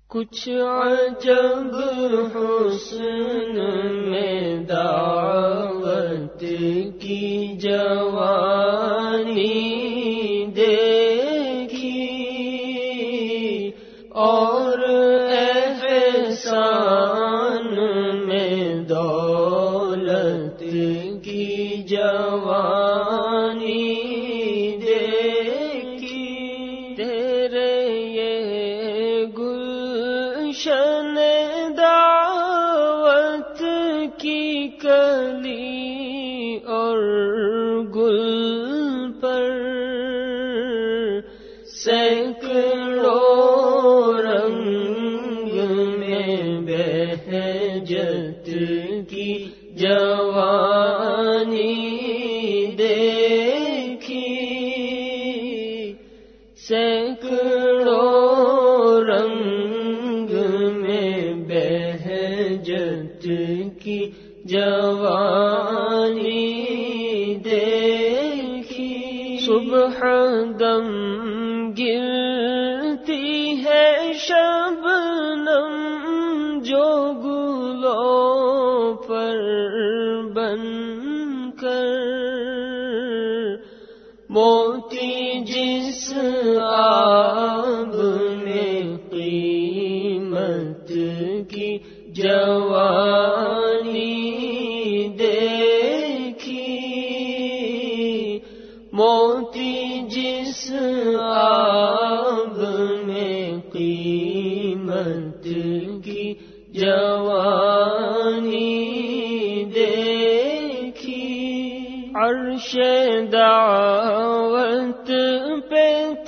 کچھ عجب حسن میں دعوت کی جوانی دیکھی، اور احسان میں دولت کی جوانی دیکھی۔ تیرے یہ گلشن دعوت کی کلی اور گل پر سینکڑوں رنگ میں بہجت کی جوانی دیکھی، سینکڑوں رنگ میں بہجت کی جوانی دیکھی۔ صبح دم گرتی ہے شبنم جو گلوں پر بن کر، موتی جس آب میں قیمت کی جوانی دیکھی، موتی جس آب میں قیمت کی جوانی دیکھی۔ عرش دعوت پہ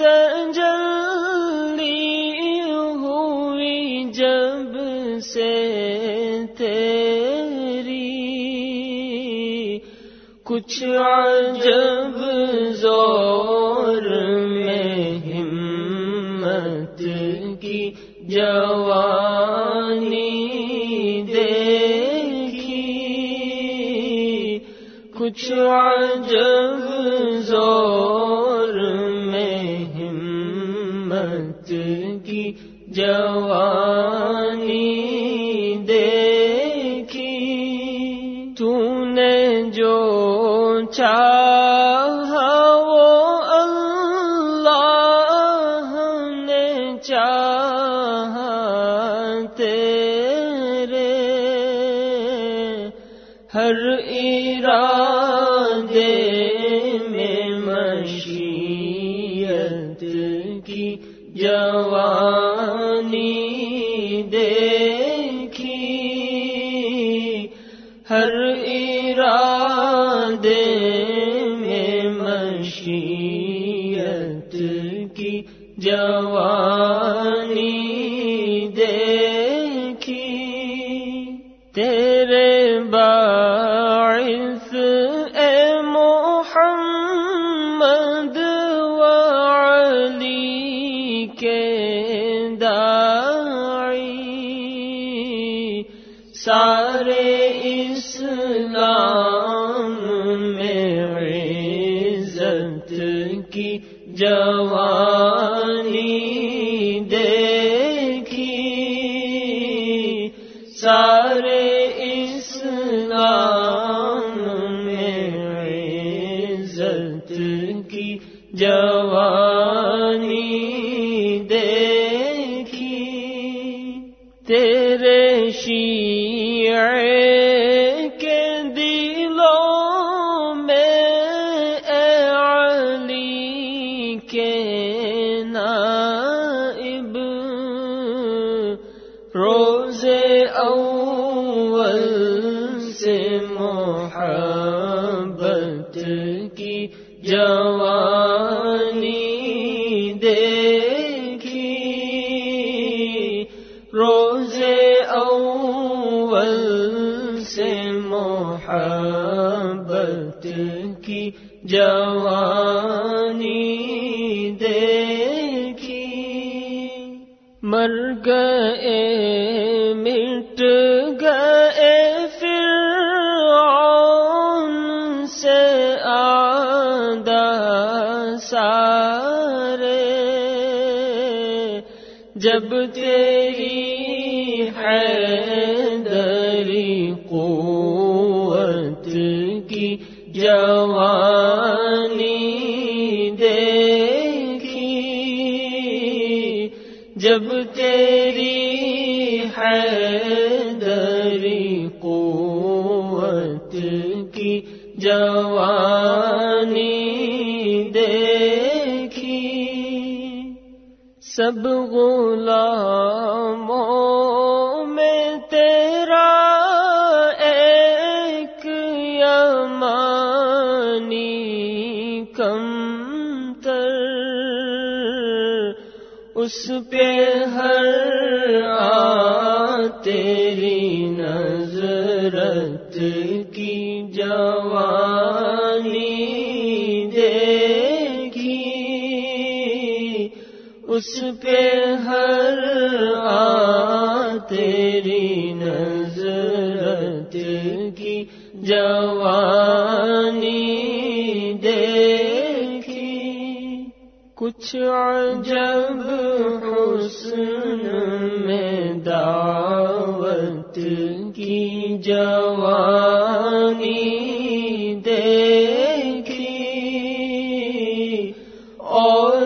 تجلی ہوئی جب سے تیری، کچھ عجب زور میں ہمت کی جوانی دیکھی، کچھ عجب زور میں ہمت کی جوانی دیکھی۔ تو نے جو چاہا وہ اللہ نے چاہا تیرے، ہر ارادے میں مشیت کی جوانی دیکھی، ہر ارادے میں مشیت کی جوانی دیکھی۔ تیرے باعث اے محمد وعلی کے داعی، سارے اسلام میں عزت کی جوانی دیکھی، سارے اسلام میں عزت کی جوانی دیکھی۔ تیرے شیعے کے دلوں میں اے علی کے نائب، روزے اول سے محبت کی جوانی دیکھی، روزے اول سے محبت کی جوانی دیکھی۔ مر گئے مٹ گئے فرعون سے اعداء سارے، جب تیری حیدری قوت کی جوانی دیکھی، جب تیری حیدری قوت کی جوانی دیکھی، سب غلاموں میں تیرا ایک یمانی کمتر، اس پہ ہر تیری نظرت کی جوانی دیکھی، اس پہ ہر تیری نظرت کی جوانی دیکھی، کچھ عجب حسن میں دعوت کی جوانی دیکھی، اور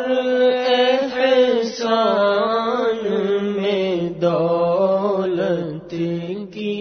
احسان میں دولت کی